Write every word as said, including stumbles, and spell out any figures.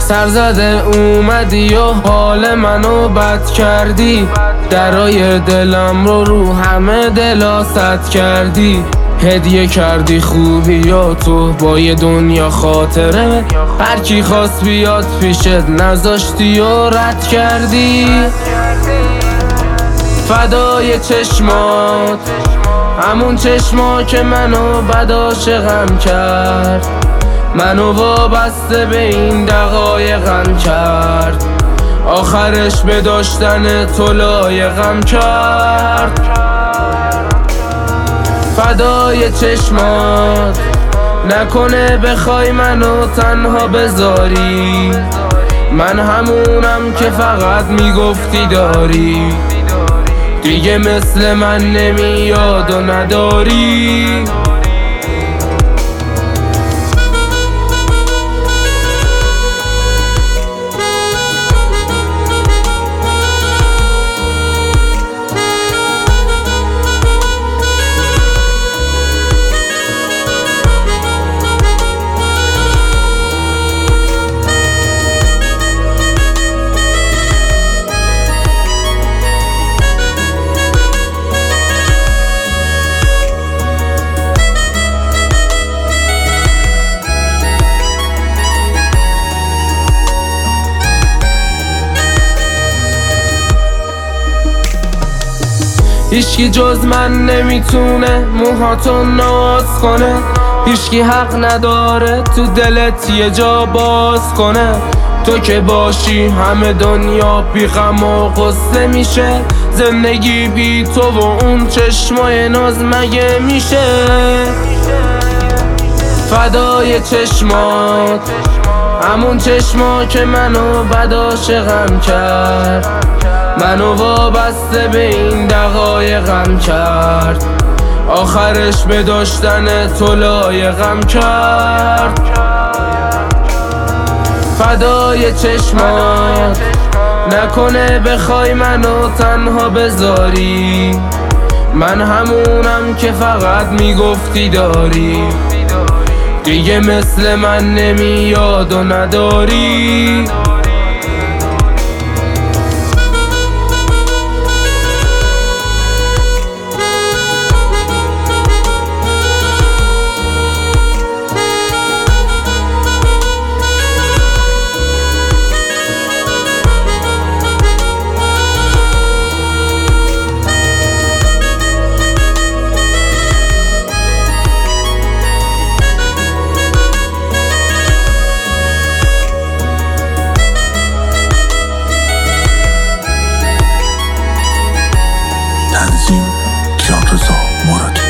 سرزده اومدی و حال منو بد کردی، درای دلم رو رو همه دلا سد کردی. هدیه کردی خوبی و تو با یه دنیا خاطره، هر کی خواست بیاد پیشت نذاشتی و رد کردی. فدای چشمات، همون چشما که منو بد عاشقم کرد، منو وابسته به این دقایقم کرد، آخرش به داشتن تو لایقم کرد. فدای چشمات، نکنه بخوای منو تنها بذاری، من همونم که فقط میگفتی داری، دیگه مثل من نمیاد و نداری. هیچکی جز من نمیتونه موهاتو ناز کنه، هیچکی حق نداره تو دلت یه جا باز کنه. تو که باشی همه دنیا بی غم و غصه میشه، زندگی بی تو و اون چشمای ناز مگه میشه؟ فدای چشمات، همون چشما که منو بد عاشقم کرد، منو وابسته به این دقایقم کرد، آخرش به داشتن تو لایقم کرد. فدای چشمات، نکنه بخوای منو تنها بذاری، من همونم که فقط میگفتی داری، دیگه مثل من نمیاد و نداری. تنظیم کیان رضا مرادی.